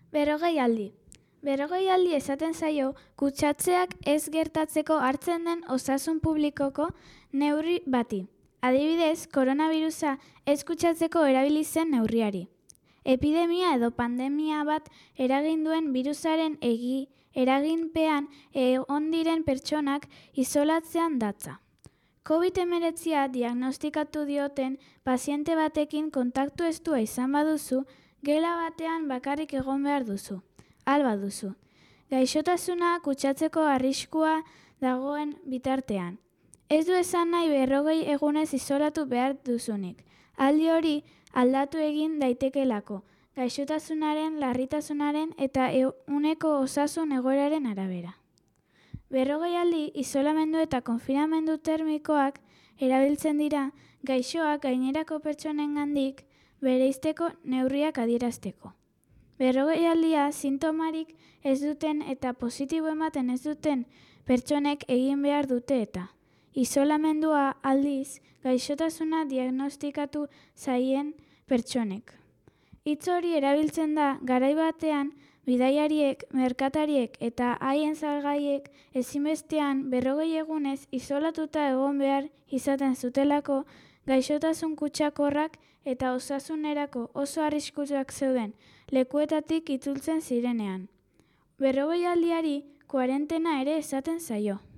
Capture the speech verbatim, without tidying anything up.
Berrogei aldi. Berrogei aldi esaten zaio kutsatzeak ez gertatzeko hartzen den osasun publikoko neurri bati. Adibidez, koronavirusa ez kutsatzeko erabili zen neurriari. Epidemia edo pandemia bat eragin duen birusaren egi eraginpean egon diren pertsonak isolatzean datza. covid hemeretzia diagnostikatu dioten paziente batekin kontaktu estua izan baduzu, gela batean bakarrik egon behar duzu. Alba duzu. Gaixotasuna kutsatzeko arriskua dagoen bitartean. Ez du esan nahi berrogei egunez isolatu behar duzunik. Aldi hori aldatu egin daitekelako, gaixotasunaren, larritasunaren eta eguneko osasun egoeraren arabera. Berrogei aldi isolamendu eta konfinamendu termikoak erabiltzen dira gaixoak gainerako pertsonengandik bereizteko neurriak adierazteko. Berrogei aldia sintomarik ez duten eta positibo ematen ez duten pertsonek egin behar dute eta isolamendua aldiz gaixotasuna diagnostikatu zaien pertsonek. Hitz hori erabiltzen da garai batean bidaiariek, merkatariek eta haien salgaiek ezinbestean berrogei egunez isolatuta egon behar izaten zutelako gaixotasun kutsakorrak eta osasunerako oso arriskutsua zeuden lekuetatik itzultzen zirenean. Berrogei aldiari kuarentena ere esaten zaio.